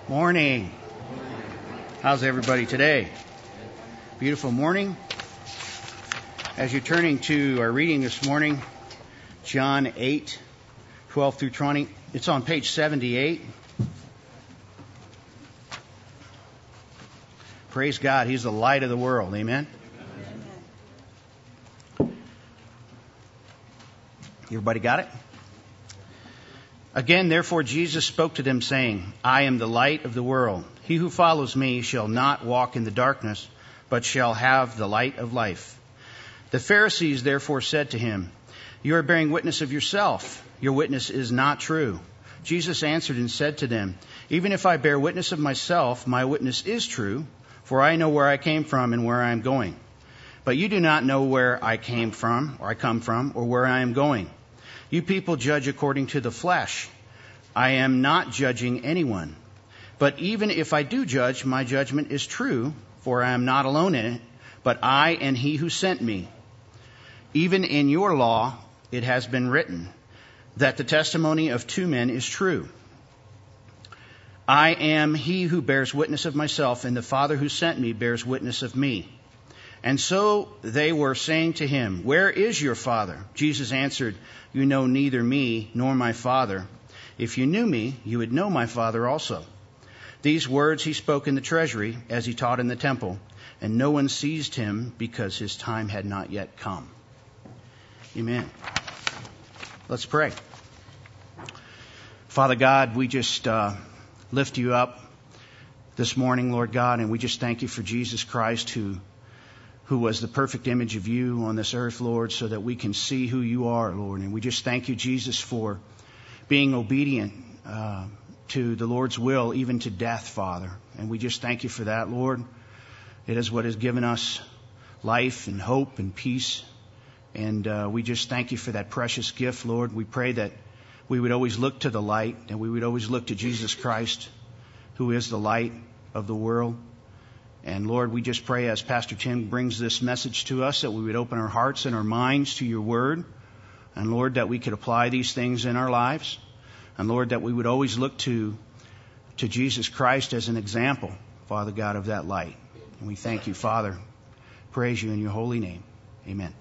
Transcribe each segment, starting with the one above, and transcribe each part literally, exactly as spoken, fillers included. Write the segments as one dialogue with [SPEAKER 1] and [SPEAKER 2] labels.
[SPEAKER 1] Morning. How's everybody today? Beautiful morning. As you're turning to our reading this morning, John eight, twelve through twenty, it's on page seventy-eight. Praise God, He's the light of the world. Amen? Everybody got it? Again, therefore, Jesus spoke to them, saying, I am the light of the world. He who follows me shall not walk in the darkness, but shall have the light of life. The Pharisees therefore said to him, You are bearing witness of yourself. Your witness is not true. Jesus answered and said to them, Even if I bear witness of myself, my witness is true, for I know where I came from and where I am going. But you do not know where I came from, or I come from, or where I am going. You people judge according to the flesh. I am not judging anyone. But even if I do judge, my judgment is true, for I am not alone in it, but I and He who sent me. Even in your law it has been written that the testimony of two men is true. I am He who bears witness of myself, and the Father who sent me bears witness of me. And so they were saying to him, Where is your Father? Jesus answered, You know neither me nor my Father. If you knew me, you would know my Father also. These words he spoke in the treasury as he taught in the temple, and no one seized him because his time had not yet come. Amen. Let's pray. Father God, we just uh, lift you up this morning, Lord God, and we just thank you for Jesus Christ, who who was the perfect image of you on this earth, Lord, so that we can see who you are, Lord. And we just thank you, Jesus, for being obedient uh, to the Lord's will, even to death, Father. And we just thank you for that, Lord. It is what has given us life and hope and peace. And uh, we just thank you for that precious gift, Lord. We pray that we would always look to the light, and we would always look to Jesus Christ, who is the light of the world. And Lord, we just pray as Pastor Tim brings this message to us that we would open our hearts and our minds to your word. And Lord, that we could apply these things in our lives. And Lord, that we would always look to, to Jesus Christ as an example, Father God, of that light. And we thank you, Father. Praise you in your holy name. Amen.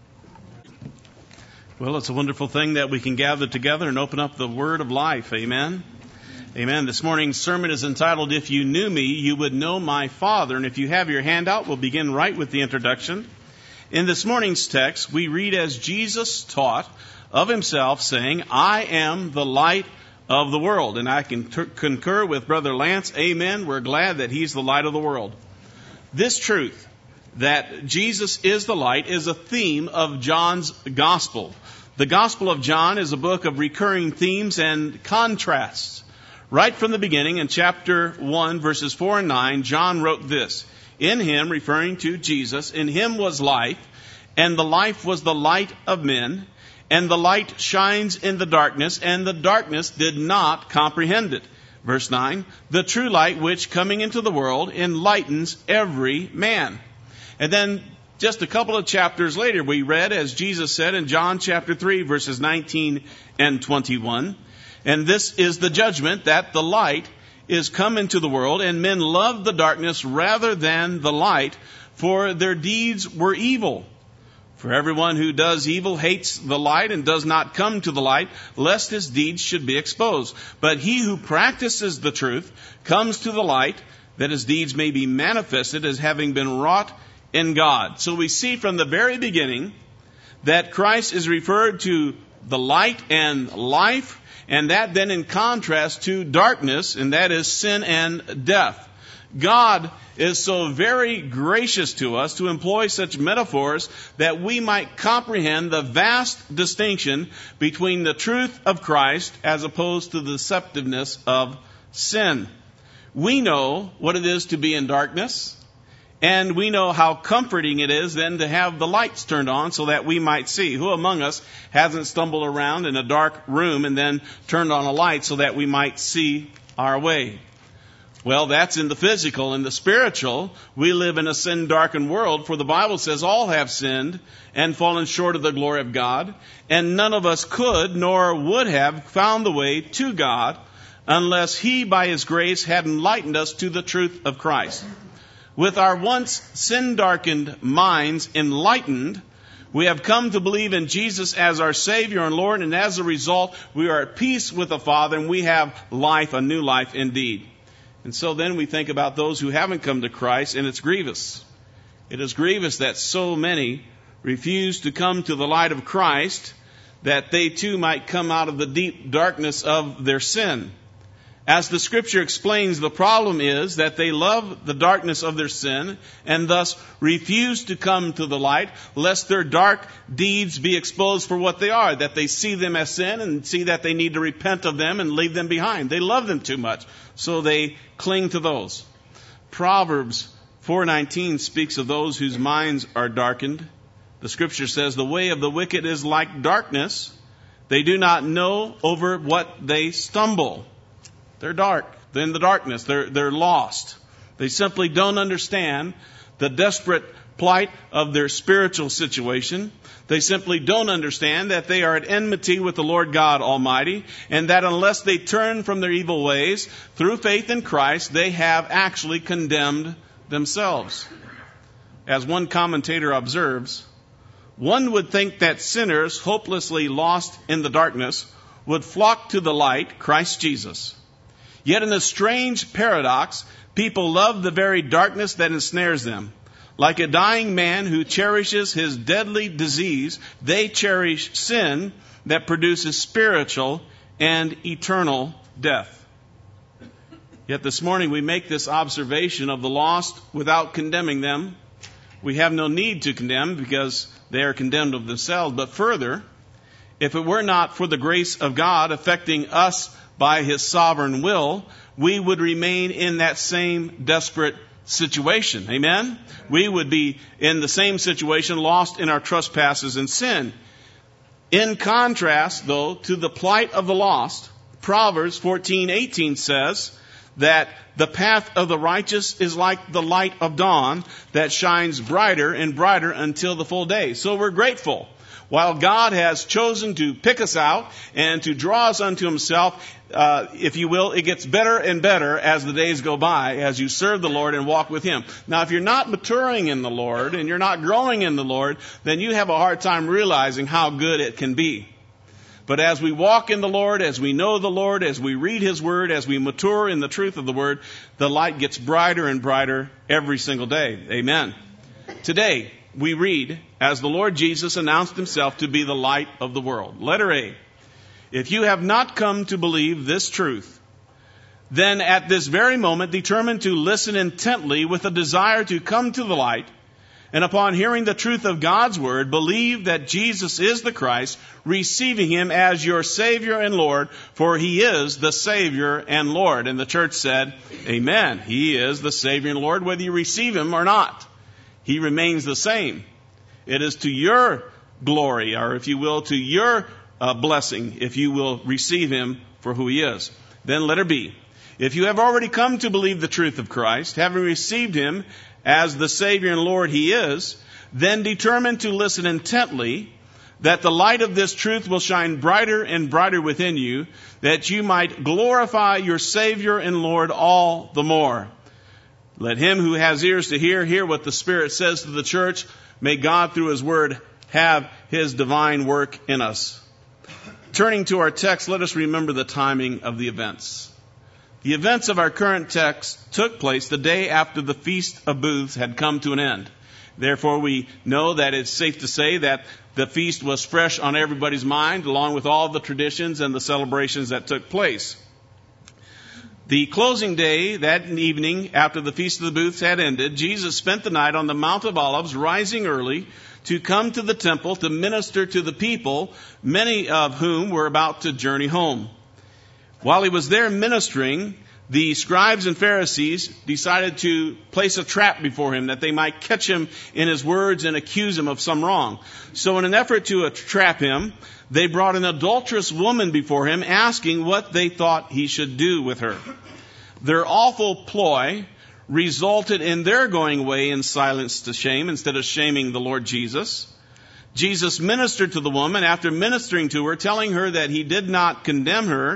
[SPEAKER 2] Well, it's a wonderful thing that we can gather together and open up the word of life. Amen. Amen. This morning's sermon is entitled, If You Knew Me, You Would Know My Father. And if you have your handout, we'll begin right with the introduction. In this morning's text, we read as Jesus taught of himself, saying, I am the light of the world. And I can t- concur with Brother Lance. Amen. We're glad that he's the light of the world. This truth, that Jesus is the light, is a theme of John's gospel. The Gospel of John is a book of recurring themes and contrasts. Right from the beginning, in chapter one, verses four and nine, John wrote this. In him, referring to Jesus, in him was life, and the life was the light of men, and the light shines in the darkness, and the darkness did not comprehend it. Verse nine, the true light which coming into the world enlightens every man. And then just a couple of chapters later, we read, as Jesus said in John chapter three, verses nineteen and twenty-one, and this is the judgment, that the light is come into the world, and men loved the darkness rather than the light, for their deeds were evil. For everyone who does evil hates the light and does not come to the light, lest his deeds should be exposed. But he who practices the truth comes to the light, that his deeds may be manifested as having been wrought in God. So we see from the very beginning that Christ is referred to the light and life, and that then in contrast to darkness, and that is sin and death. God is so very gracious to us to employ such metaphors that we might comprehend the vast distinction between the truth of Christ as opposed to the deceptiveness of sin. We know what it is to be in darkness, and we know how comforting it is then to have the lights turned on so that we might see. Who among us hasn't stumbled around in a dark room and then turned on a light so that we might see our way? Well, that's in the physical. In the spiritual, we live in a sin-darkened world, for the Bible says all have sinned and fallen short of the glory of God, and none of us could nor would have found the way to God unless he by his grace had enlightened us to the truth of Christ. With our once sin-darkened minds enlightened, we have come to believe in Jesus as our Savior and Lord, and as a result, we are at peace with the Father, and we have life, a new life indeed. And so then we think about those who haven't come to Christ, and it's grievous. It is grievous that so many refuse to come to the light of Christ, that they too might come out of the deep darkness of their sin. As the Scripture explains, the problem is that they love the darkness of their sin and thus refuse to come to the light, lest their dark deeds be exposed for what they are, that they see them as sin and see that they need to repent of them and leave them behind. They love them too much, so they cling to those. Proverbs four nineteen speaks of those whose minds are darkened. The Scripture says, the way of the wicked is like darkness. They do not know over what they stumble. They're dark. They're in the darkness. They're, they're lost. They simply don't understand the desperate plight of their spiritual situation. They simply don't understand that they are at enmity with the Lord God Almighty, and that unless they turn from their evil ways through faith in Christ, they have actually condemned themselves. As one commentator observes, one would think that sinners hopelessly lost in the darkness would flock to the light, Christ Jesus. Yet in a strange paradox, people love the very darkness that ensnares them. Like a dying man who cherishes his deadly disease, they cherish sin that produces spiritual and eternal death. Yet this morning we make this observation of the lost without condemning them. We have no need to condemn because they are condemned of themselves. But further, if it were not for the grace of God affecting us by His sovereign will, we would remain in that same desperate situation. Amen? We would be in the same situation, lost in our trespasses and sin. In contrast, though, to the plight of the lost, Proverbs fourteen eighteen says that the path of the righteous is like the light of dawn that shines brighter and brighter until the full day. So we're grateful. While God has chosen to pick us out and to draw us unto Himself, uh, if you will, it gets better and better as the days go by, as you serve the Lord and walk with Him. Now, if you're not maturing in the Lord and you're not growing in the Lord, then you have a hard time realizing how good it can be. But as we walk in the Lord, as we know the Lord, as we read His Word, as we mature in the truth of the Word, the light gets brighter and brighter every single day. Amen. Today, we read, as the Lord Jesus announced Himself to be the light of the world. Letter A. If you have not come to believe this truth, then at this very moment determine to listen intently with a desire to come to the light, and upon hearing the truth of God's Word, believe that Jesus is the Christ, receiving Him as your Savior and Lord, for He is the Savior and Lord. And the church said, Amen. He is the Savior and Lord, whether you receive Him or not. He remains the same. It is to your glory, or if you will, to your uh, blessing, if you will receive Him for who He is. Then letter B. If you have already come to believe the truth of Christ, having received Him as the Savior and Lord He is, then determine to listen intently, that the light of this truth will shine brighter and brighter within you, that you might glorify your Savior and Lord all the more. Let him who has ears to hear, hear what the Spirit says to the church. May God, through His Word, have His divine work in us. Turning to our text, let us remember the timing of the events. The events of our current text took place the day after the Feast of Booths had come to an end. Therefore, we know that it's safe to say that the feast was fresh on everybody's mind, along with all the traditions and the celebrations that took place. The closing day, that evening, after the Feast of the Booths had ended, Jesus spent the night on the Mount of Olives, rising early to come to the temple to minister to the people, many of whom were about to journey home. While He was there ministering, the scribes and Pharisees decided to place a trap before Him, that they might catch Him in His words and accuse Him of some wrong. So in an effort to trap Him, they brought an adulterous woman before Him, asking what they thought He should do with her. Their awful ploy resulted in their going away in silence to shame, instead of shaming the Lord Jesus. Jesus ministered to the woman after ministering to her, telling her that He did not condemn her,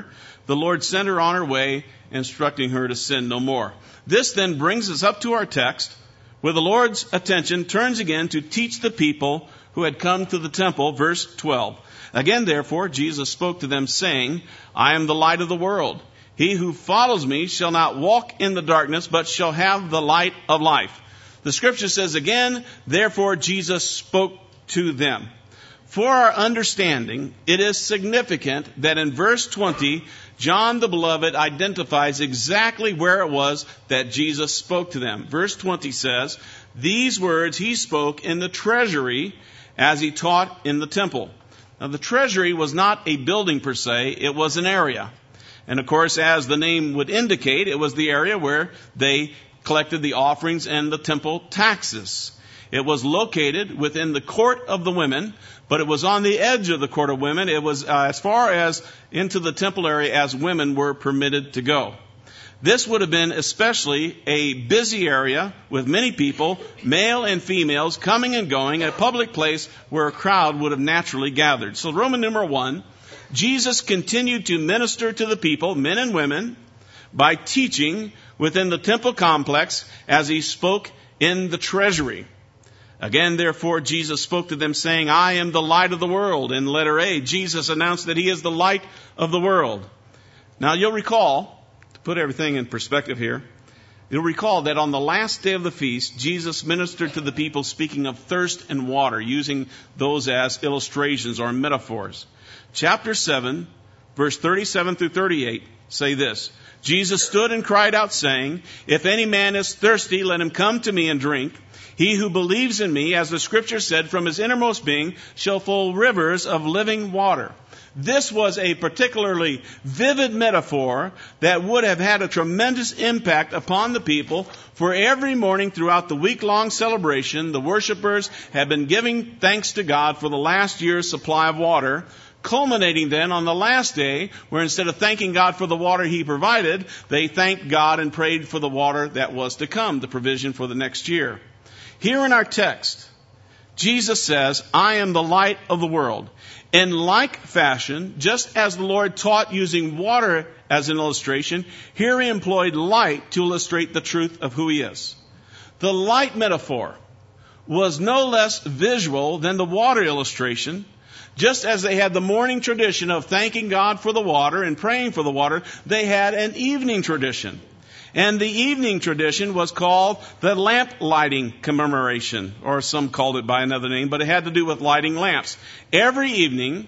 [SPEAKER 2] the Lord sent her on her way, instructing her to sin no more. This then brings us up to our text, where the Lord's attention turns again to teach the people who had come to the temple, verse twelve. Again, therefore, Jesus spoke to them, saying, I am the light of the world. He who follows me shall not walk in the darkness, but shall have the light of life. The scripture says again, therefore Jesus spoke to them. For our understanding, it is significant that in verse twenty, John the Beloved identifies exactly where it was that Jesus spoke to them. Verse twenty says, these words he spoke in the treasury as he taught in the temple. Now, the treasury was not a building per se, it was an area. And of course, as the name would indicate, it was the area where they collected the offerings and the temple taxes. It was located within the court of the women, but it was on the edge of the court of women. It was uh, as far as into the temple area as women were permitted to go. This would have been especially a busy area with many people, male and females, coming and going, a public place where a crowd would have naturally gathered. So Roman numeral one, Jesus continued to minister to the people, men and women, by teaching within the temple complex as he spoke in the treasury. Again, therefore, Jesus spoke to them saying, I am the light of the world. In letter A, Jesus announced that he is the light of the world. Now, you'll recall, to put everything in perspective here, you'll recall that on the last day of the feast, Jesus ministered to the people speaking of thirst and water, using those as illustrations or metaphors. Chapter seven, verse thirty-seven through thirty-eight say this, Jesus stood and cried out saying, if any man is thirsty, let him come to me and drink. He who believes in me, as the scripture said, from his innermost being shall flow rivers of living water. This was a particularly vivid metaphor that would have had a tremendous impact upon the people, for every morning throughout the week-long celebration, the worshipers had been giving thanks to God for the last year's supply of water, culminating then on the last day, where instead of thanking God for the water he provided, they thanked God and prayed for the water that was to come, the provision for the next year. Here in our text, Jesus says, I am the light of the world. In like fashion, just as the Lord taught using water as an illustration, here he employed light to illustrate the truth of who he is. The light metaphor was no less visual than the water illustration. Just as they had the morning tradition of thanking God for the water and praying for the water, they had an evening tradition. And the evening tradition was called the lamp lighting commemoration, or some called it by another name, but it had to do with lighting lamps. Every evening,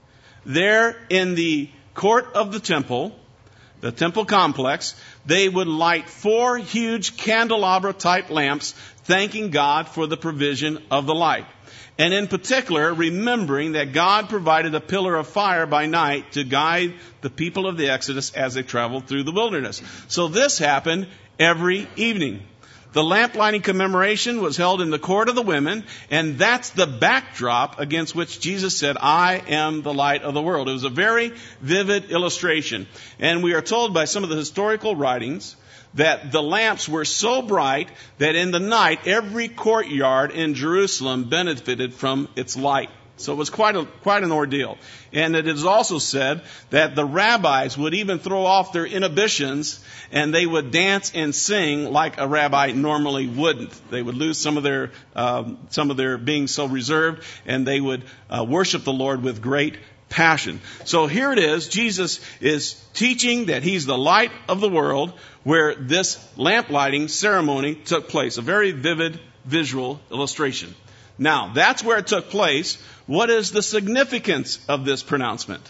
[SPEAKER 2] there in the court of the temple, the temple complex, they would light four huge candelabra-type lamps, thanking God for the provision of the light. And in particular, remembering that God provided a pillar of fire by night to guide the people of the Exodus as they traveled through the wilderness. So this happened every evening. The lamp lighting commemoration was held in the court of the women, and that's the backdrop against which Jesus said, I am the light of the world. It was a very vivid illustration. And we are told by some of the historical writings that the lamps were so bright that in the night, every courtyard in Jerusalem benefited from its light. So it was quite a, quite an ordeal. And it is also said that the rabbis would even throw off their inhibitions and they would dance and sing like a rabbi normally wouldn't. They would lose some of their, um, some of their being so reserved, and they would uh, worship the Lord with great passion. So here it is. Jesus is teaching that he's the light of the world, where this lamp lighting ceremony took place. A very vivid visual illustration. Now, that's where it took place. What is the significance of this pronouncement?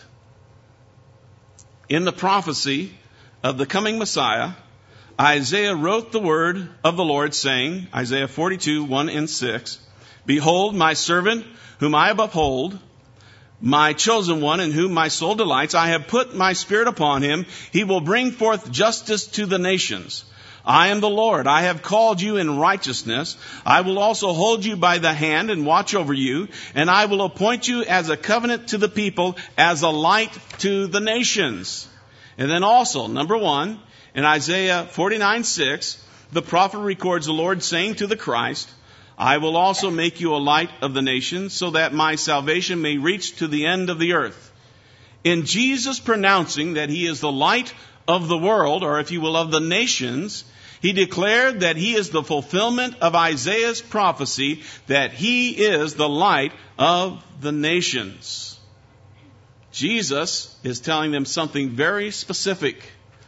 [SPEAKER 2] In the prophecy of the coming Messiah, Isaiah wrote the word of the Lord, saying, Isaiah forty-two, one and six, Behold, my servant, whom I uphold, my chosen one in whom my soul delights, I have put my spirit upon him. He will bring forth justice to the nations. I am the Lord. I have called you in righteousness. I will also hold you by the hand and watch over you. And I will appoint you as a covenant to the people, as a light to the nations. And then also, number one, in Isaiah forty-nine, six, the prophet records the Lord saying to the Christ, I will also make you a light of the nations, so that my salvation may reach to the end of the earth. In Jesus pronouncing that he is the light of the world, or if you will, of the nations, he declared that he is the fulfillment of Isaiah's prophecy that he is the light of the nations. Jesus is telling them something very specific.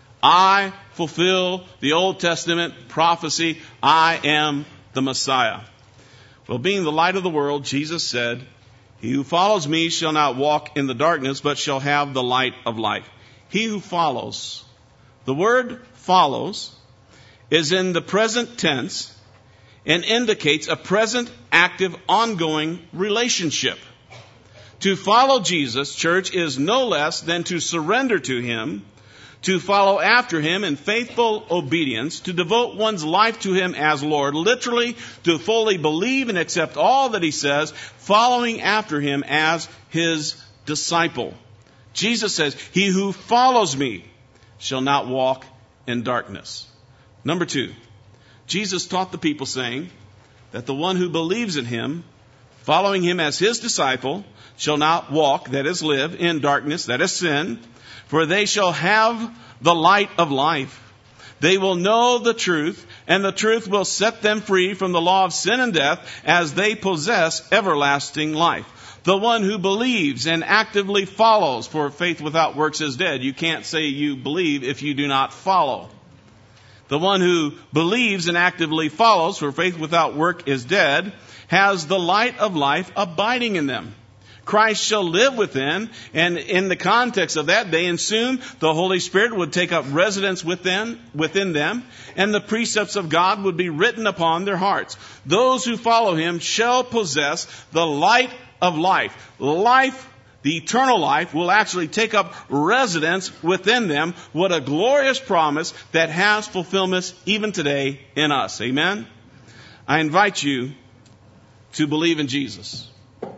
[SPEAKER 2] I fulfill the Old Testament prophecy. I am the Messiah. Well, being the light of the world, Jesus said, he who follows me shall not walk in the darkness, but shall have the light of life. He who follows. The word follows is in the present tense and indicates a present, active, ongoing relationship. To follow Jesus, church, is no less than to surrender to him, to follow after him in faithful obedience, to devote one's life to him as Lord, literally to fully believe and accept all that he says, following after him as his disciple. Jesus says, he who follows me shall not walk in darkness. Number two, Jesus taught the people saying that the one who believes in him, following him as his disciple, shall not walk, that is live, in darkness, that is sin, for they shall have the light of life. They will know the truth, and the truth will set them free from the law of sin and death as they possess everlasting life. The one who believes and actively follows, for faith without works is dead. You can't say you believe if you do not follow. The one who believes and actively follows, for faith without work is dead, has the light of life abiding in them. Christ shall live within, and in the context of that day and soon, the Holy Spirit would take up residence within, within them, and the precepts of God would be written upon their hearts. Those who follow him shall possess the light of life. Life, the eternal life, will actually take up residence within them. What a glorious promise that has fulfillment even today in us. Amen? I invite you to believe in Jesus,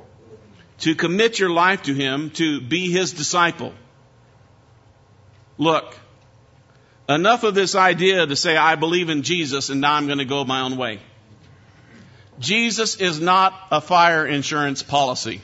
[SPEAKER 2] to commit your life to him, to be his disciple. Look, enough of this idea to say, I believe in Jesus and now I'm going to go my own way. Jesus is not a fire insurance policy.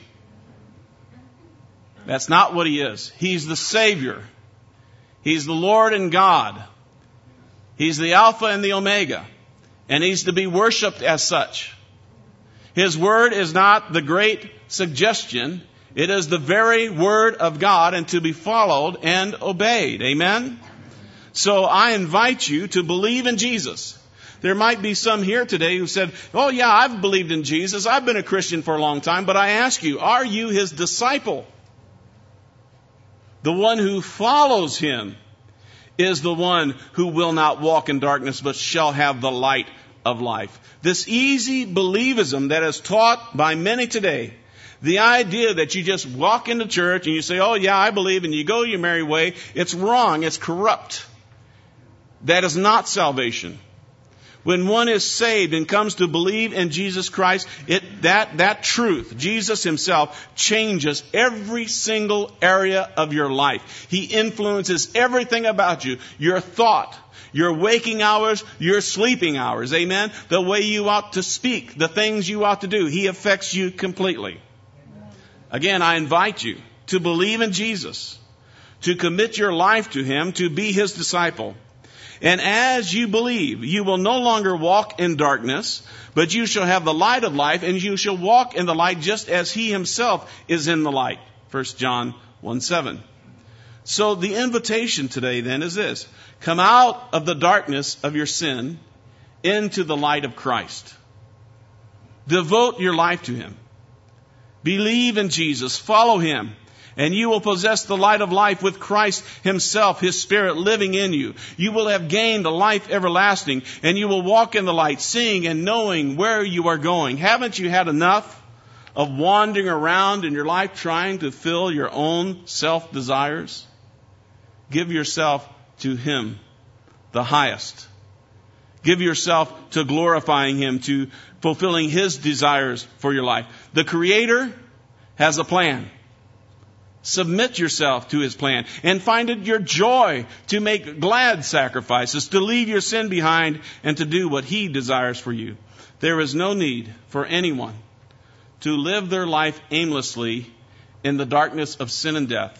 [SPEAKER 2] That's not what he is. He's the Savior. He's the Lord and God. He's the Alpha and the Omega. And he's to be worshiped as such. His word is not the great suggestion. It is the very word of God and to be followed and obeyed. Amen? So I invite you to believe in Jesus. There might be some here today who said, oh yeah, I've believed in Jesus. I've been a Christian for a long time. But I ask you, are you his disciple? The one who follows him is the one who will not walk in darkness, but shall have the light of life. This easy believism that is taught by many today, the idea that you just walk into church and you say, oh yeah, I believe, and you go your merry way, it's wrong, it's corrupt. That is not salvation. When one is saved and comes to believe in Jesus Christ, it, that, that truth, Jesus himself, changes every single area of your life. He influences everything about you. Your thought, your waking hours, your sleeping hours. Amen? The way you ought to speak, the things you ought to do. He affects you completely. Again, I invite you to believe in Jesus, to commit your life to him, to be his disciple. And as you believe, you will no longer walk in darkness, but you shall have the light of life, and you shall walk in the light just as he himself is in the light. First John one seven. So the invitation today then is this. Come out of the darkness of your sin into the light of Christ. Devote your life to him. Believe in Jesus. Follow him. And you will possess the light of life with Christ himself, his Spirit living in you. You will have gained a life everlasting, and you will walk in the light, seeing and knowing where you are going. Haven't you had enough of wandering around in your life trying to fill your own self-desires? Give yourself to him, the highest. Give yourself to glorifying him, to fulfilling his desires for your life. The Creator has a plan. Submit yourself to his plan and find it your joy to make glad sacrifices, to leave your sin behind and to do what he desires for you. There is no need for anyone to live their life aimlessly in the darkness of sin and death.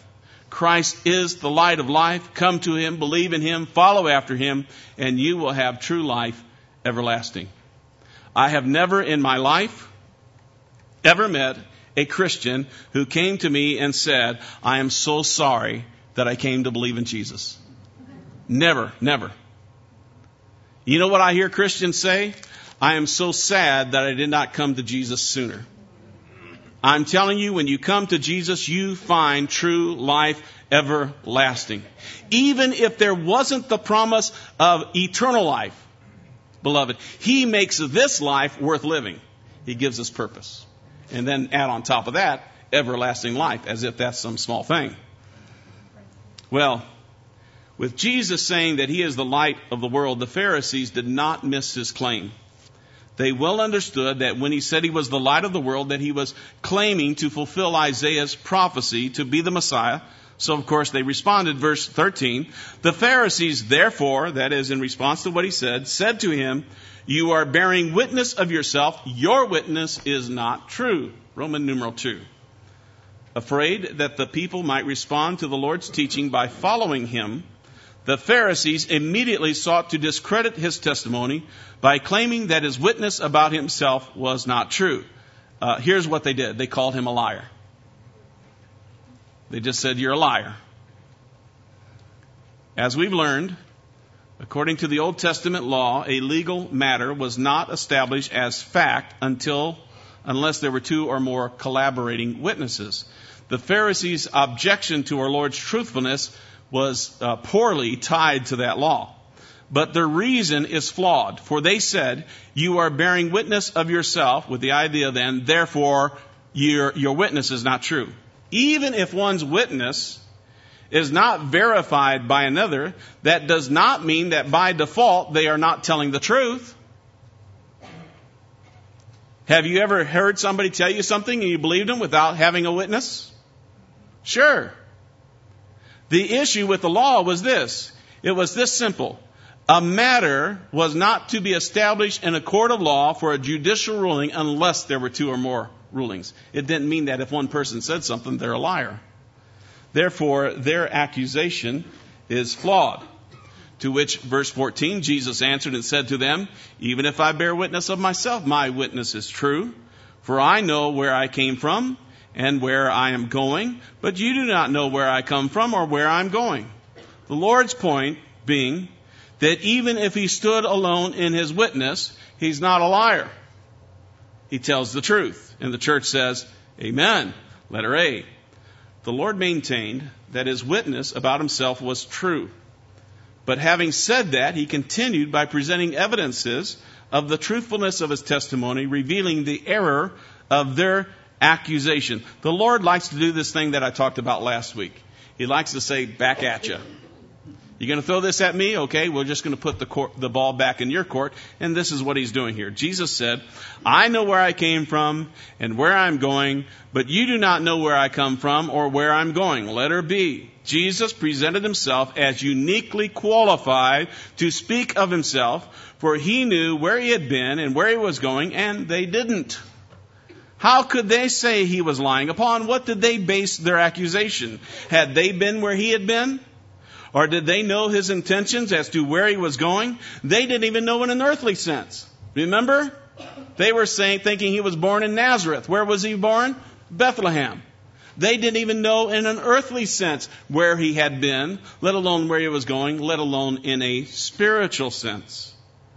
[SPEAKER 2] Christ is the light of life. Come to him, believe in him, follow after him, and you will have true life everlasting. I have never in my life ever met a Christian who came to me and said, I am so sorry that I came to believe in Jesus. Never, never. You know what I hear Christians say? I am so sad that I did not come to Jesus sooner. I'm telling you, when you come to Jesus, you find true life everlasting. Even if there wasn't the promise of eternal life, beloved, he makes this life worth living. He gives us purpose. And then add on top of that, everlasting life, as if that's some small thing. Well, with Jesus saying that he is the light of the world, the Pharisees did not miss his claim. They well understood that when he said he was the light of the world, that he was claiming to fulfill Isaiah's prophecy to be the Messiah. So, of course, they responded, verse thirteen. The Pharisees, therefore, that is in response to what he said, said to him, you are bearing witness of yourself. Your witness is not true. Roman numeral two. Afraid that the people might respond to the Lord's teaching by following him, the Pharisees immediately sought to discredit his testimony by claiming that his witness about himself was not true. Uh, here's what they did. They called him a liar. They just said, you're a liar. As we've learned, according to the Old Testament law, a legal matter was not established as fact until, unless there were two or more collaborating witnesses. The Pharisees' objection to our Lord's truthfulness was uh, poorly tied to that law. But their reason is flawed, for they said, you are bearing witness of yourself, with the idea then, therefore, your, your witness is not true. Even if one's witness is not verified by another, that does not mean that by default they are not telling the truth. Have you ever heard somebody tell you something and you believed them without having a witness? Sure. The issue with the law was this. It was this simple. A matter was not to be established in a court of law for a judicial ruling unless there were two or more rulings. It didn't mean that if one person said something, they're a liar. Therefore, their accusation is flawed. To which, verse fourteen, Jesus answered and said to them, even if I bear witness of myself, my witness is true. For I know where I came from and where I am going, but you do not know where I come from or where I'm going. The Lord's point being that even if he stood alone in his witness, he's not a liar. He tells the truth. And the church says, amen. Letter A. The Lord maintained that his witness about himself was true. But having said that, he continued by presenting evidences of the truthfulness of his testimony, revealing the error of their accusation. The Lord likes to do this thing that I talked about last week. He likes to say, back at you. You're going to throw this at me? Okay, we're just going to put the court, the ball back in your court. And this is what he's doing here. Jesus said, I know where I came from and where I'm going, but you do not know where I come from or where I'm going. Letter B. Jesus presented himself as uniquely qualified to speak of himself, for he knew where he had been and where he was going, and they didn't. How could they say he was lying? Upon what did they base their accusation? Had they been where he had been? Or did they know his intentions as to where he was going? They didn't even know in an earthly sense. Remember? They were saying, thinking he was born in Nazareth. Where was he born? Bethlehem. They didn't even know in an earthly sense where he had been, let alone where he was going, let alone in a spiritual sense.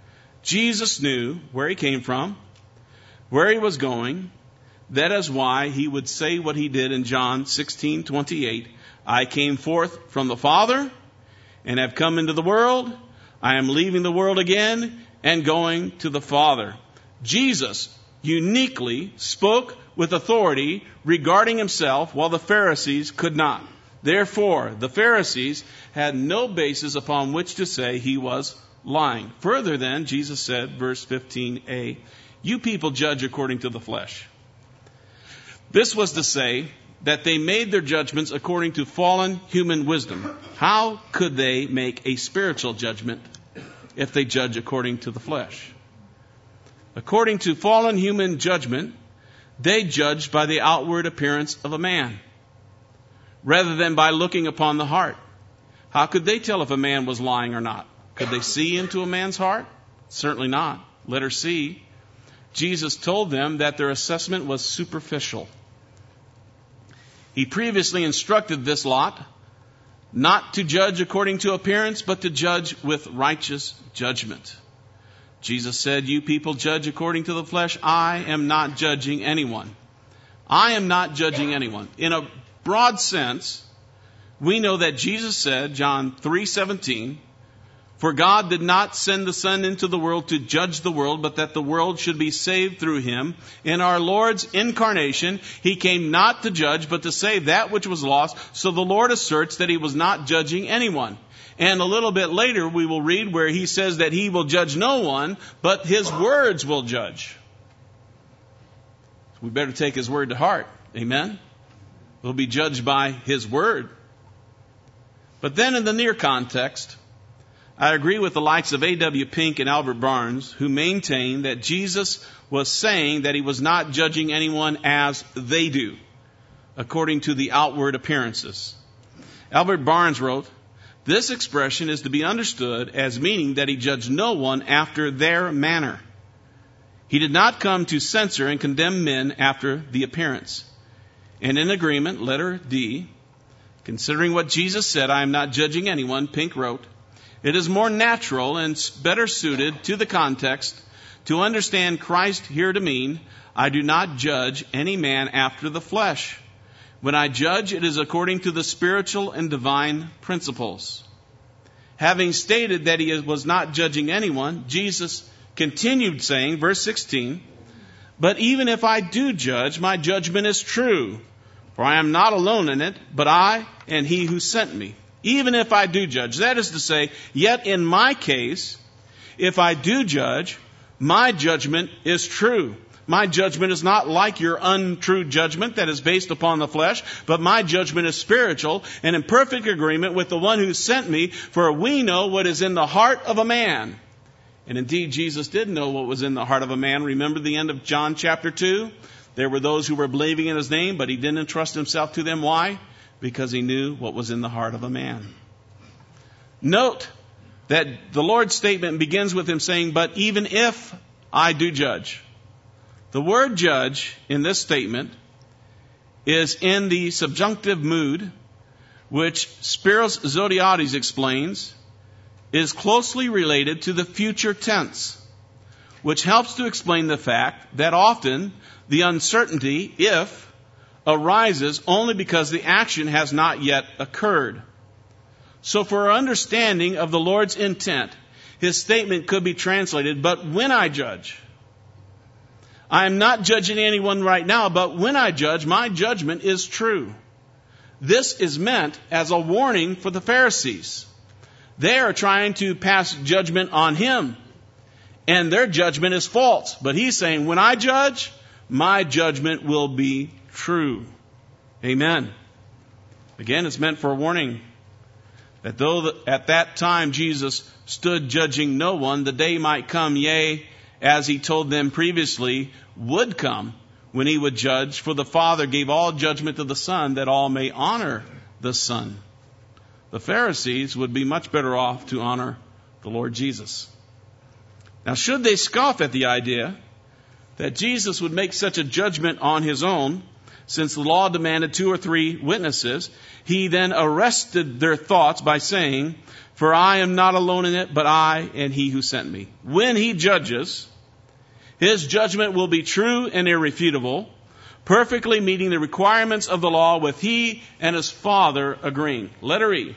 [SPEAKER 2] Jesus knew where he came from, where he was going. That is why he would say what he did in John sixteen twenty-eight. I came forth from the Father and have come into the world. I am leaving the world again and going to the Father. Jesus uniquely spoke with authority regarding himself, while the Pharisees could not. Therefore, the Pharisees had no basis upon which to say he was lying. Further then, Jesus said, verse fifteen a, you people judge according to the flesh. This was to say that they made their judgments according to fallen human wisdom. How could they make a spiritual judgment if they judge according to the flesh? According to fallen human judgment, they judged by the outward appearance of a man. rather than by looking upon the heart. How could they tell if a man was lying or not? Could they see into a man's heart? Certainly not. Letter C, Jesus told them that their assessment was superficial. He previously instructed this lot not to judge according to appearance, but to judge with righteous judgment. Jesus said, "You people judge according to the flesh. I am not judging anyone." I am not judging anyone. In a broad sense, we know that Jesus said, John three seventeen, "For God did not send the Son into the world to judge the world, but that the world should be saved through him. In our Lord's incarnation, he came not to judge, but to save that which was lost." So the Lord asserts that he was not judging anyone. And a little bit later, we will read where he says that he will judge no one, but his words will judge. We better take his word to heart. Amen? We'll be judged by his word. But then in the near context, I agree with the likes of A W Pink and Albert Barnes, who maintain that Jesus was saying that he was not judging anyone as they do, according to the outward appearances. Albert Barnes wrote, "This expression is to be understood as meaning that he judged no one after their manner. He did not come to censor and condemn men after the appearance." And in agreement, letter D, considering what Jesus said, "I am not judging anyone," Pink wrote, "It is more natural and better suited to the context to understand Christ here to mean, I do not judge any man after the flesh. When I judge, it is according to the spiritual and divine principles." Having stated that he was not judging anyone, Jesus continued saying, verse sixteen, "But even if I do judge, my judgment is true, for I am not alone in it, but I and he who sent me." Even if I do judge, that is to say, yet in my case, if I do judge, my judgment is true. My judgment is not like your untrue judgment that is based upon the flesh, but my judgment is spiritual and in perfect agreement with the one who sent me, for we know what is in the heart of a man. And indeed, Jesus did know what was in the heart of a man. Remember the end of John chapter two? There were those who were believing in his name, but he didn't entrust himself to them. Why? Because he knew what was in the heart of a man. Note that the Lord's statement begins with him saying, "But even if I do judge." The word judge in this statement is in the subjunctive mood, which Spiros Zodhiates explains is closely related to the future tense, which helps to explain the fact that often the uncertainty, if, arises only because the action has not yet occurred. So for our understanding of the Lord's intent, his statement could be translated, "But when I judge." I am not judging anyone right now, but when I judge, my judgment is true. This is meant as a warning for the Pharisees. They are trying to pass judgment on him, and their judgment is false. But he's saying, when I judge, my judgment will be true. Amen. Again, it's meant for a warning that though at that time Jesus stood judging no one, the day might come, yea, as he told them previously, would come when he would judge. For the Father gave all judgment to the Son, that all may honor the Son. The Pharisees would be much better off to honor the Lord Jesus. Now, should they scoff at the idea that Jesus would make such a judgment on his own, since the law demanded two or three witnesses, he then arrested their thoughts by saying, "For I am not alone in it, but I and he who sent me." When he judges, his judgment will be true and irrefutable, perfectly meeting the requirements of the law, with he and his Father agreeing. Letter E.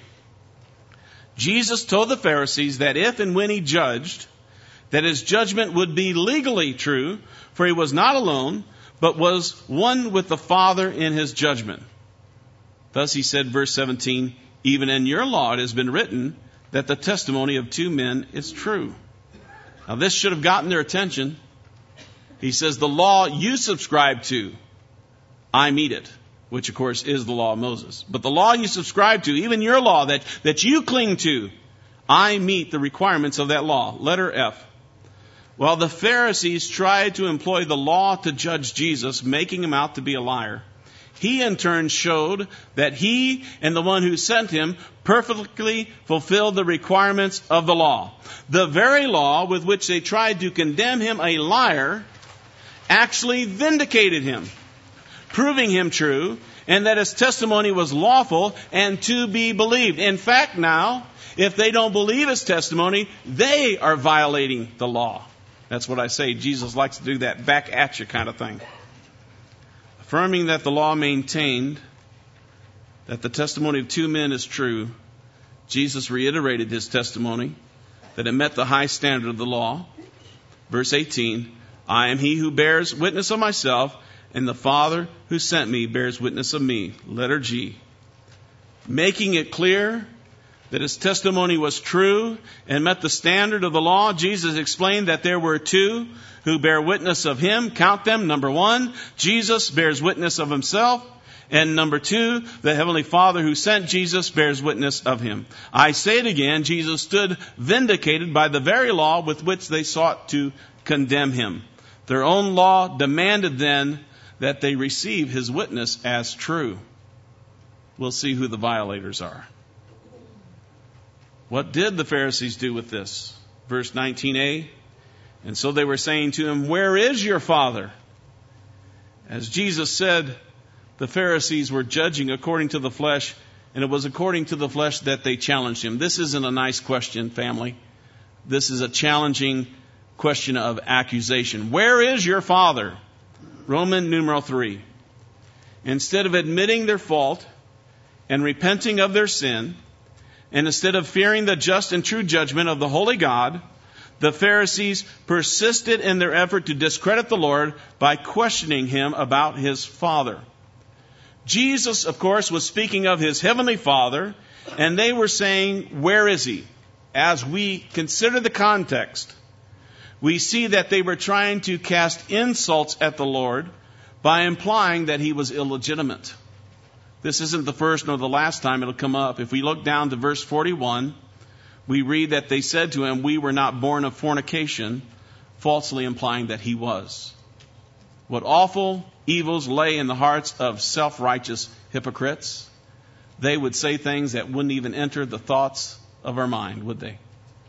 [SPEAKER 2] Jesus told the Pharisees that if and when he judged, that his judgment would be legally true, for he was not alone, but was one with the Father in his judgment. Thus he said, verse seventeen, "Even in your law it has been written that the testimony of two men is true." Now this should have gotten their attention. He says, the law you subscribe to, I meet it, which of course is the law of Moses. But the law you subscribe to, even your law that, that you cling to, I meet the requirements of that law. Letter F. While the Pharisees tried to employ the law to judge Jesus, making him out to be a liar, he in turn showed that he and the one who sent him perfectly fulfilled the requirements of the law. The very law with which they tried to condemn him a liar actually vindicated him, proving him true, and that his testimony was lawful and to be believed. In fact, now, if they don't believe his testimony, they are violating the law. That's what I say. Jesus likes to do that back at you kind of thing. Affirming that the law maintained that the testimony of two men is true, Jesus reiterated his testimony that it met the high standard of the law. Verse eighteen, I am he who bears witness of myself, and the Father who sent me bears witness of me. Letter G. Making it clear that his testimony was true and met the standard of the law, Jesus explained that there were two who bear witness of him. Count them. Number one, Jesus bears witness of himself. And number two, the Heavenly Father who sent Jesus bears witness of him. I say it again, Jesus stood vindicated by the very law with which they sought to condemn him. Their own law demanded then that they receive his witness as true. We'll see who the violators are. What did the Pharisees do with this? Verse nineteen a, and so they were saying to him, where is your Father? As Jesus said, the Pharisees were judging according to the flesh, and it was according to the flesh that they challenged him. This isn't a nice question, family. This is a challenging question of accusation. Where is your Father? Roman numeral three. Instead of admitting their fault and repenting of their sin, and instead of fearing the just and true judgment of the holy God, the Pharisees persisted in their effort to discredit the Lord by questioning him about his Father. Jesus, of course, was speaking of his heavenly Father, and they were saying, where is he? As we consider the context, we see that they were trying to cast insults at the Lord by implying that he was illegitimate. This isn't the first nor the last time it'll come up. If we look down to verse forty-one, we read that they said to him, we were not born of fornication, falsely implying that he was. What awful evils lay in the hearts of self-righteous hypocrites. They would say things that wouldn't even enter the thoughts of our mind, would they?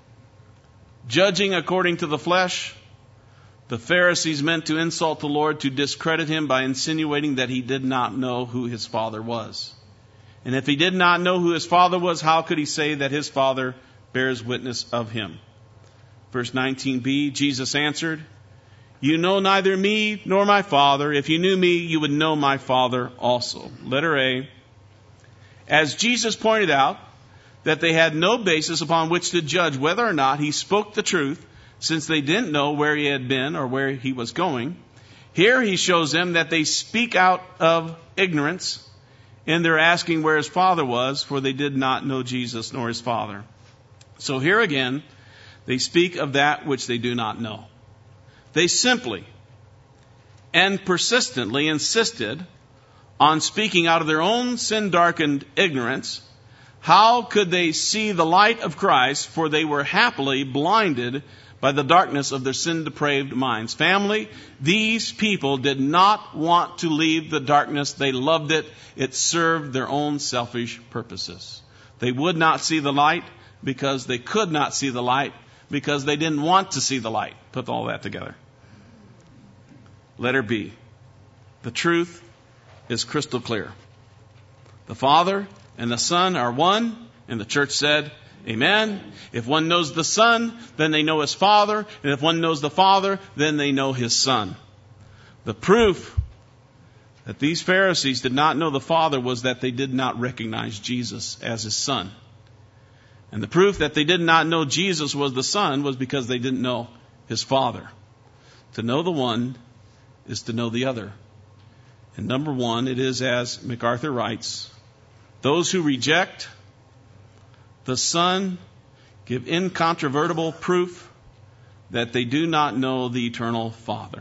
[SPEAKER 2] Judging according to the flesh, the Pharisees meant to insult the Lord, to discredit him by insinuating that he did not know who his Father was. And if he did not know who his Father was, how could he say that his Father bears witness of him? Verse nineteen b, Jesus answered, you know neither me nor my Father. If you knew me, you would know my Father also. Letter A. As Jesus pointed out that they had no basis upon which to judge whether or not he spoke the truth, since they didn't know where he had been or where he was going, here he shows them that they speak out of ignorance in their asking where his Father was, for they did not know Jesus nor his Father. So here again, they speak of that which they do not know. They simply and persistently insisted on speaking out of their own sin-darkened ignorance. How could they see the light of Christ? For they were happily blinded by the darkness of their sin-depraved minds. Family, these people did not want to leave the darkness. They loved it. It served their own selfish purposes. They would not see the light because they could not see the light because they didn't want to see the light. Put all that together. Letter B. The truth is crystal clear. The Father and the Son are one, and the church said, amen. If one knows the Son, then they know his Father. And if one knows the Father, then they know his Son. The proof that these Pharisees did not know the Father was that they did not recognize Jesus as his Son. And the proof that they did not know Jesus was the Son was because they didn't know his Father. To know the one is to know the other. And number one, it is as MacArthur writes, those who reject the Son give incontrovertible proof that they do not know the eternal Father.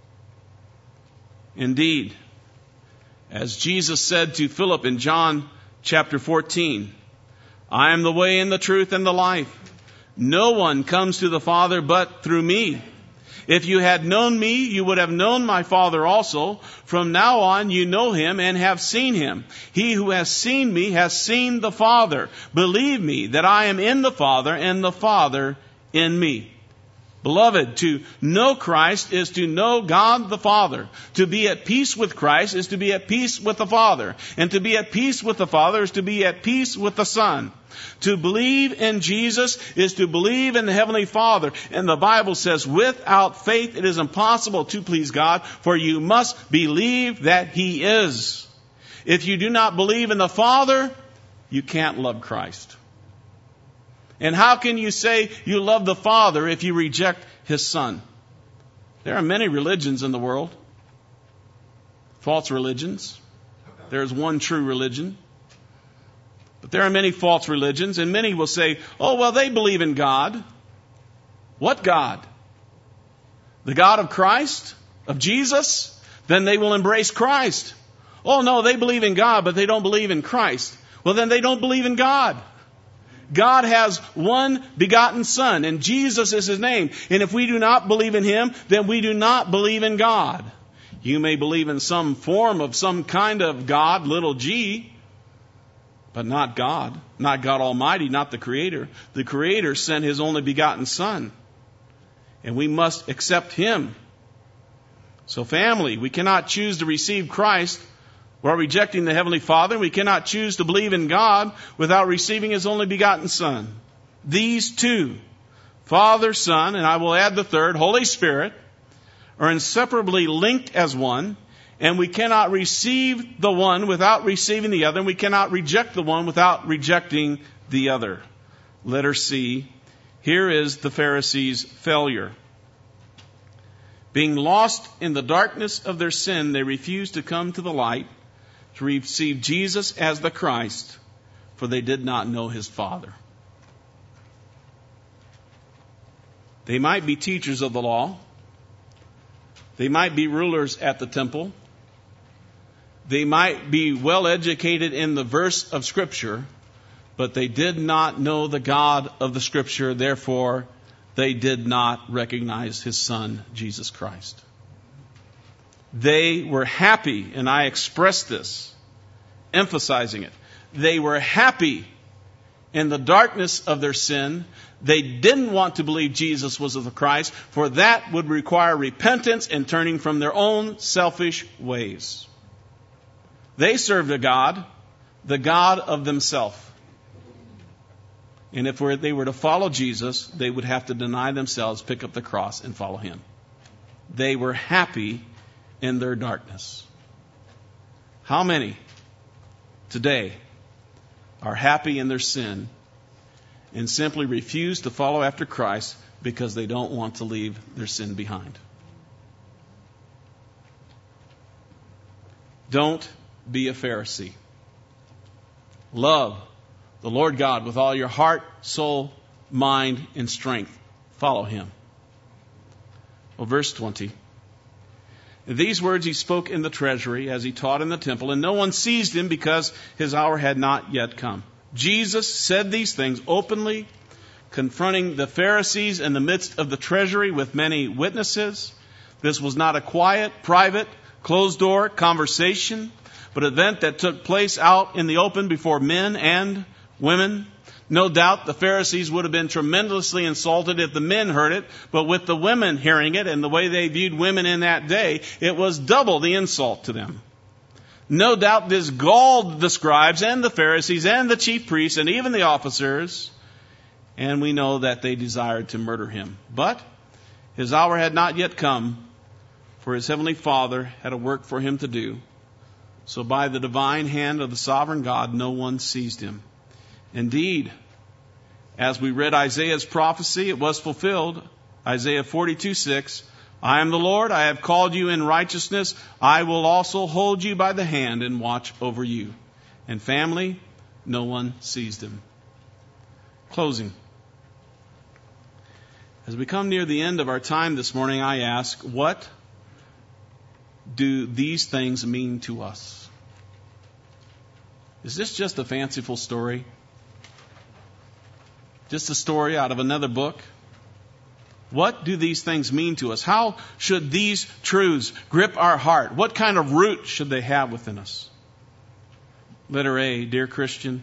[SPEAKER 2] Indeed, as Jesus said to Philip in John chapter fourteen, I am the way and the truth and the life. No one comes to the Father but through me. If you had known me, you would have known my Father also. From now on you know him and have seen him. He who has seen me has seen the Father. Believe me that I am in the Father and the Father in me. Beloved, to know Christ is to know God the Father. To be at peace with Christ is to be at peace with the Father. And to be at peace with the Father is to be at peace with the Son. To believe in Jesus is to believe in the Heavenly Father. And the Bible says, without faith it is impossible to please God, for you must believe that He is. If you do not believe in the Father, you can't love Christ. And how can you say you love the Father if you reject His Son? There are many religions in the world. False religions. There's one true religion. But there are many false religions, and many will say, oh, well, they believe in God. What God? The God of Christ? Of Jesus? Then they will embrace Christ. Oh, no, they believe in God, but they don't believe in Christ. Well, then they don't believe in God. God has one begotten Son, and Jesus is His name. And if we do not believe in Him, then we do not believe in God. You may believe in some form of some kind of God, little g, but not God. Not God Almighty, not the Creator. The Creator sent His only begotten Son, and we must accept Him. So family, we cannot choose to receive Christ while rejecting the Heavenly Father. We cannot choose to believe in God without receiving His only begotten Son. These two, Father, Son, and I will add the third, Holy Spirit, are inseparably linked as one, and we cannot receive the one without receiving the other, and we cannot reject the one without rejecting the other. Letter C. Here is the Pharisees' failure. Being lost in the darkness of their sin, they refused to come to the light to receive Jesus as the Christ, for they did not know His Father. They might be teachers of the law. They might be rulers at the temple. They might be well educated in the verse of Scripture, but they did not know the God of the Scripture. Therefore, they did not recognize His Son, Jesus Christ. They were happy, and I express this, emphasizing it. They were happy in the darkness of their sin. They didn't want to believe Jesus was the Christ, for that would require repentance and turning from their own selfish ways. They served a God, the God of themselves. And if they were to follow Jesus, they would have to deny themselves, pick up the cross, and follow Him. They were happy in their darkness. How many today are happy in their sin and simply refuse to follow after Christ because they don't want to leave their sin behind? Don't be a Pharisee. Love the Lord God with all your heart, soul, mind, and strength. Follow Him. Well, verse twenty. These words He spoke in the treasury as He taught in the temple, and no one seized Him because His hour had not yet come. Jesus said these things openly, confronting the Pharisees in the midst of the treasury with many witnesses. This was not a quiet, private, closed-door conversation, but an event that took place out in the open before men and women. No doubt the Pharisees would have been tremendously insulted if the men heard it, but with the women hearing it and the way they viewed women in that day, it was double the insult to them. No doubt this galled the scribes and the Pharisees and the chief priests and even the officers, and we know that they desired to murder Him. But His hour had not yet come, for His heavenly Father had a work for Him to do. So by the divine hand of the sovereign God, no one seized Him. Indeed, as we read Isaiah's prophecy, it was fulfilled. Isaiah forty-two six, I am the Lord, I have called you in righteousness. I will also hold you by the hand and watch over you. And family, no one seized Him. Closing. As we come near the end of our time this morning, I ask, what do these things mean to us? Is this just a fanciful story? Just a story out of another book? What do these things mean to us? How should these truths grip our heart? What kind of root should they have within us? Letter A, dear Christian,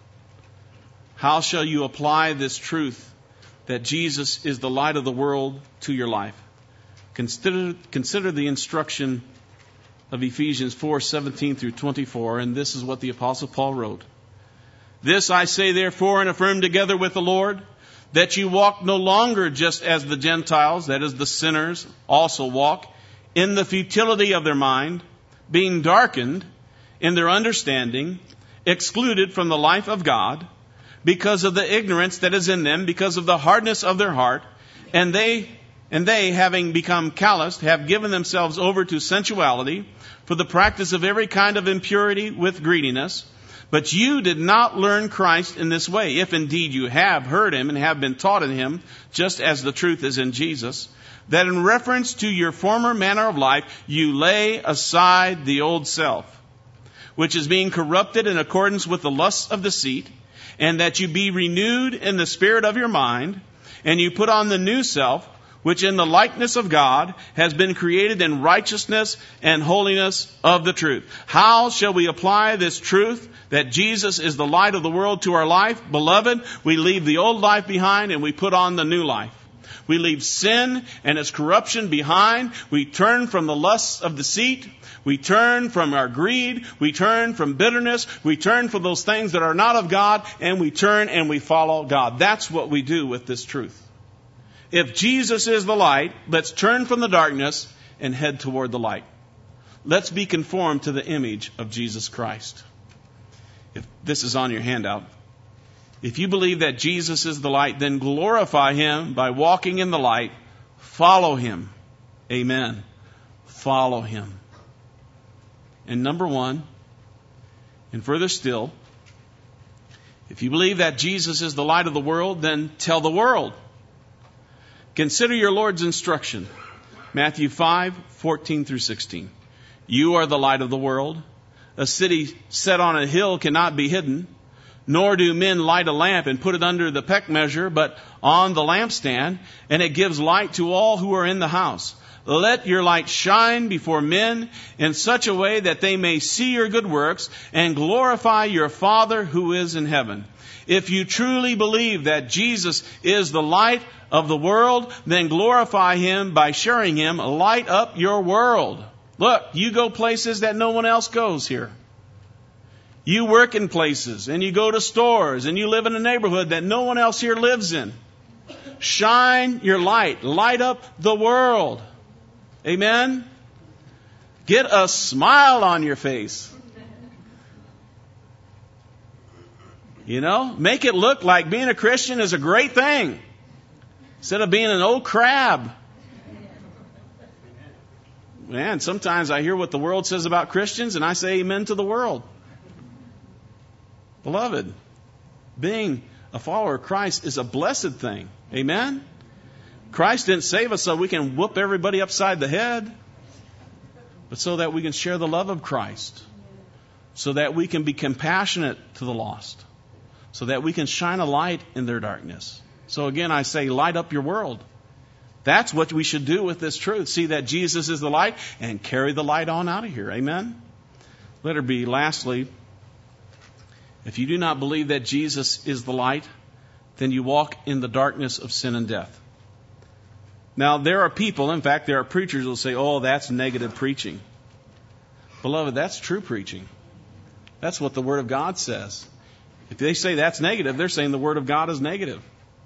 [SPEAKER 2] how shall you apply this truth that Jesus is the light of the world to your life? Consider, consider the instruction of Ephesians four seventeen through twenty-four, and this is what the Apostle Paul wrote. This I say therefore and affirm together with the Lord, that you walk no longer just as the Gentiles, that is the sinners, also walk, in the futility of their mind, being darkened in their understanding, excluded from the life of God, because of the ignorance that is in them, because of the hardness of their heart, and they, and they, having become calloused, have given themselves over to sensuality, for the practice of every kind of impurity with greediness. But you did not learn Christ in this way, if indeed you have heard him and have been taught in him, just as the truth is in Jesus, that in reference to your former manner of life, you lay aside the old self, which is being corrupted in accordance with the lusts of deceit, and that you be renewed in the spirit of your mind, and you put on the new self, which in the likeness of God has been created in righteousness and holiness of the truth. How shall we apply this truth that Jesus is the light of the world to our life? Beloved, we leave the old life behind and we put on the new life. We leave sin and its corruption behind. We turn from the lusts of deceit. We turn from our greed. We turn from bitterness. We turn from those things that are not of God, and we turn and we follow God. That's what we do with this truth. If Jesus is the light, let's turn from the darkness and head toward the light. Let's be conformed to the image of Jesus Christ. If this is on your handout, if you believe that Jesus is the light, then glorify him by walking in the light. Follow him. Amen. Follow him. And number one, and further still, if you believe that Jesus is the light of the world, then tell the world. Consider your Lord's instruction. Matthew five, fourteen through sixteen. You are the light of the world. A city set on a hill cannot be hidden, nor do men light a lamp and put it under the peck measure, but on the lampstand, and it gives light to all who are in the house. Let your light shine before men in such a way that they may see your good works and glorify your Father who is in heaven. If you truly believe that Jesus is the light of the world, then glorify him by sharing him. Light up your world. Look, you go places that no one else goes here. You work in places and you go to stores and you live in a neighborhood that no one else here lives in. Shine your light. Light up the world. Amen? Get a smile on your face. You know, make it look like being a Christian is a great thing, instead of being an old crab. Man, sometimes I hear what the world says about Christians and I say amen to the world. Beloved, being a follower of Christ is a blessed thing. Amen? Christ didn't save us so we can whoop everybody upside the head, but so that we can share the love of Christ, so that we can be compassionate to the lost, so that we can shine a light in their darkness. So again, I say, light up your world. That's what we should do with this truth. See that Jesus is the light and carry the light on out of here. Amen? Letter B, lastly, if you do not believe that Jesus is the light, then you walk in the darkness of sin and death. Now, there are people, in fact, there are preachers who will say, oh, that's negative preaching. Beloved, that's true preaching. That's what the Word of God says. If they say that's negative, they're saying the Word of God is negative.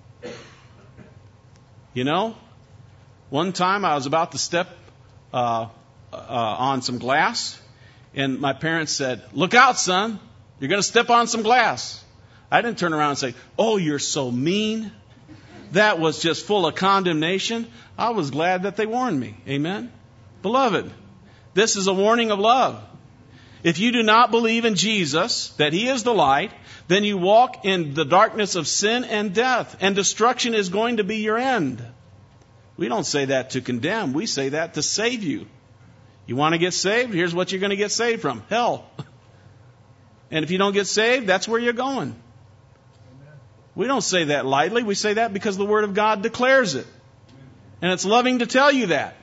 [SPEAKER 2] You know, one time I was about to step uh, uh, on some glass, and my parents said, look out, son, you're going to step on some glass. I didn't turn around and say, oh, you're so mean. That was just full of condemnation. I was glad that they warned me. Amen? Beloved, this is a warning of love. If you do not believe in Jesus, that he is the light, then you walk in the darkness of sin and death, and destruction is going to be your end. We don't say that to condemn. We say that to save you. You want to get saved? Here's what you're going to get saved from. Hell. And if you don't get saved, that's where you're going. We don't say that lightly. We say that because the Word of God declares it. And it's loving to tell you that.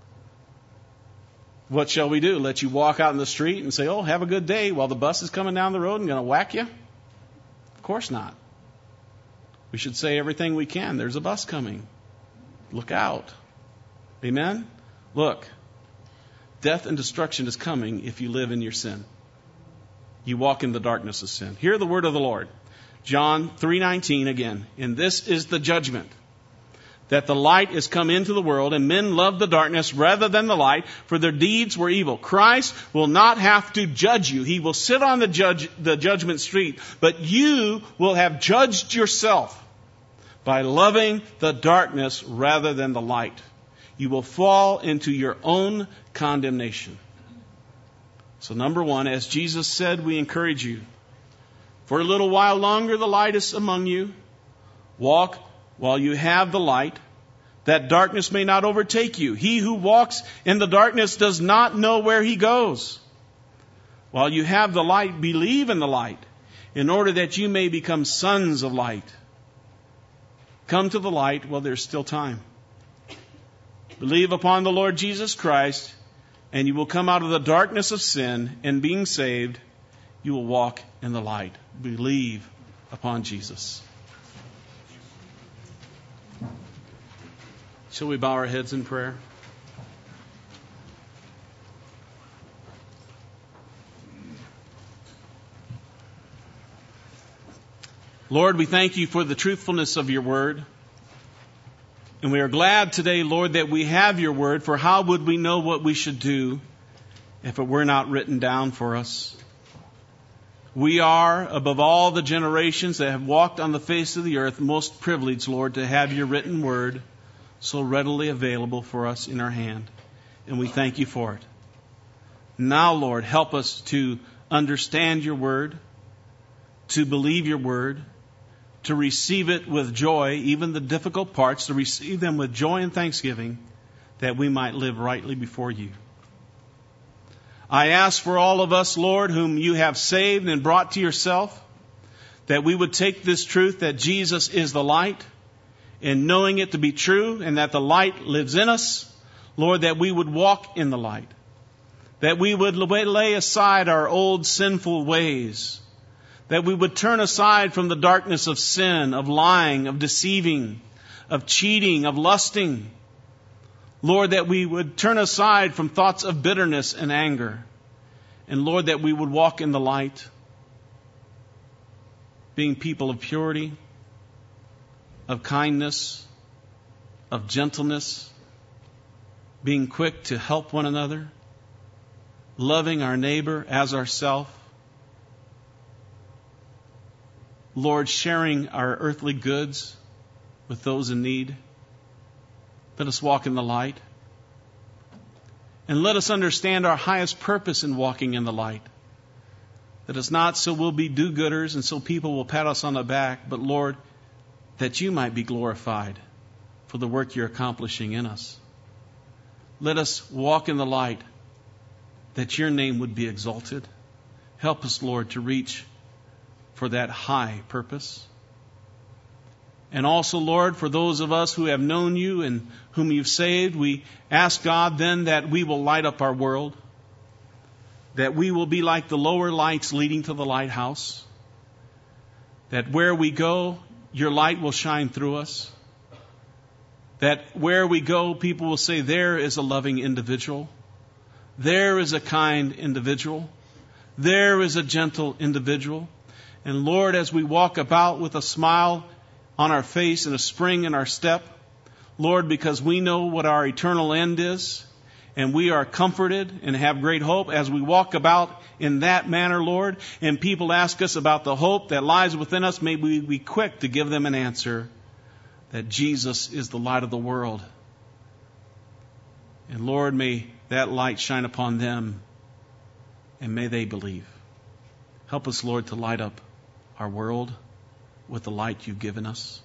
[SPEAKER 2] What shall we do? Let you walk out in the street and say, oh, have a good day, while the bus is coming down the road and going to whack you? Of course not. We should say everything we can. There's a bus coming. Look out. Amen? Look, death and destruction is coming if you live in your sin. You walk in the darkness of sin. Hear the word of the Lord. John three nineteen again. And this is the judgment, that the light is come into the world, and men love the darkness rather than the light, for their deeds were evil. Christ will not have to judge you. He will sit on the judge, the judgment street, but you will have judged yourself by loving the darkness rather than the light. You will fall into your own condemnation. So number one, as Jesus said, we encourage you. For a little while longer the light is among you. Walk while you have the light, that darkness may not overtake you. He who walks in the darkness does not know where he goes. While you have the light, believe in the light, in order that you may become sons of light. Come to the light while there's still time. Believe upon the Lord Jesus Christ, and you will come out of the darkness of sin, and being saved, you will walk in the light. Believe upon Jesus. Shall we bow our heads in prayer? Lord, we thank you for the truthfulness of your word. And we are glad today, Lord, that we have your word, for how would we know what we should do if it were not written down for us? We are, above all the generations that have walked on the face of the earth, most privileged, Lord, to have your written word so readily available for us in our hand. And we thank you for it. Now, Lord, help us to understand your word, to believe your word, to receive it with joy, even the difficult parts, to receive them with joy and thanksgiving, that we might live rightly before you. I ask for all of us, Lord, whom you have saved and brought to yourself, that we would take this truth that Jesus is the light, and knowing it to be true, and that the light lives in us, Lord, that we would walk in the light, that we would lay aside our old sinful ways, that we would turn aside from the darkness of sin, of lying, of deceiving, of cheating, of lusting. Lord, that we would turn aside from thoughts of bitterness and anger. And Lord, that we would walk in the light, being people of purity, of kindness, of gentleness, being quick to help one another, loving our neighbor as ourselves. Lord, sharing our earthly goods with those in need. Let us walk in the light. And let us understand our highest purpose in walking in the light. That it's not so we'll be do-gooders and so people will pat us on the back, but Lord, that you might be glorified for the work you're accomplishing in us. Let us walk in the light, that your name would be exalted. Help us, Lord, to reach for that high purpose. And also, Lord, for those of us who have known you and whom you've saved, we ask God then that we will light up our world, that we will be like the lower lights leading to the lighthouse, that where we go, your light will shine through us, that where we go, people will say, there is a loving individual, there is a kind individual, there is a gentle individual. And Lord, as we walk about with a smile on our face and a spring in our step, Lord, because we know what our eternal end is, and we are comforted and have great hope as we walk about in that manner, Lord, and people ask us about the hope that lies within us, may we be quick to give them an answer that Jesus is the light of the world. And Lord, may that light shine upon them, and may they believe. Help us, Lord, to light up our world with the light you've given us.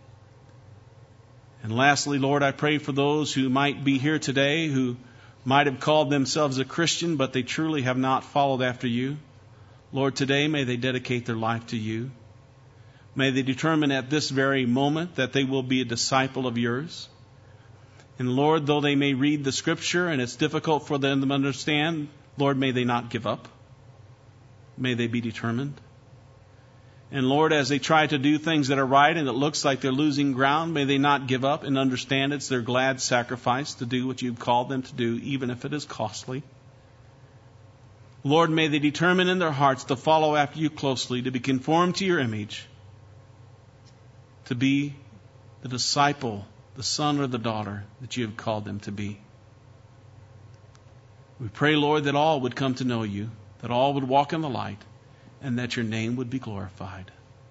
[SPEAKER 2] And lastly, Lord, I pray for those who might be here today who might have called themselves a Christian, but they truly have not followed after you. Lord, today may they dedicate their life to you. May they determine at this very moment that they will be a disciple of yours. And Lord, though they may read the Scripture and it's difficult for them to understand, Lord, may they not give up. May they be determined. And Lord, as they try to do things that are right and it looks like they're losing ground, may they not give up and understand it's their glad sacrifice to do what you've called them to do, even if it is costly. Lord, may they determine in their hearts to follow after you closely, to be conformed to your image, to be the disciple, the son or the daughter that you have called them to be. We pray, Lord, that all would come to know you, that all would walk in the light, and that your name would be glorified.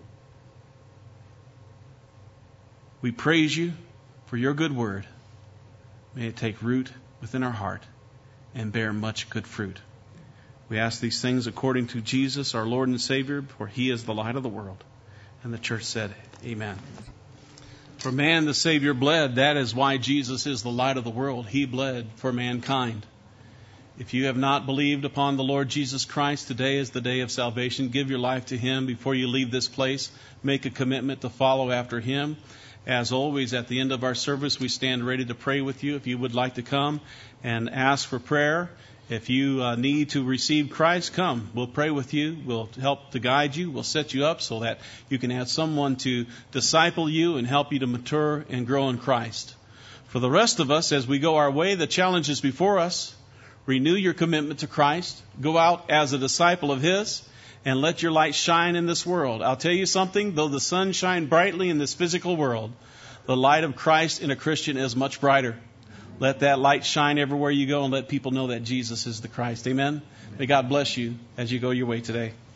[SPEAKER 2] We praise you for your good word. May it take root within our heart and bear much good fruit. We ask these things according to Jesus, our Lord and Savior, for he is the light of the world. And the church said, amen. For man the Savior bled. That is why Jesus is the light of the world. He bled for mankind. If you have not believed upon the Lord Jesus Christ, today is the day of salvation. Give your life to him before you leave this place. Make a commitment to follow after him. As always, at the end of our service, we stand ready to pray with you. If you would like to come and ask for prayer, if you uh, need to receive Christ, come. We'll pray with you. We'll help to guide you. We'll set you up so that you can have someone to disciple you and help you to mature and grow in Christ. For the rest of us, as we go our way, the challenge is before us. Renew your commitment to Christ. Go out as a disciple of his and let your light shine in this world. I'll tell you something, though the sun shine brightly in this physical world, the light of Christ in a Christian is much brighter. Let that light shine everywhere you go and let people know that Jesus is the Christ. Amen? May God bless you as you go your way today.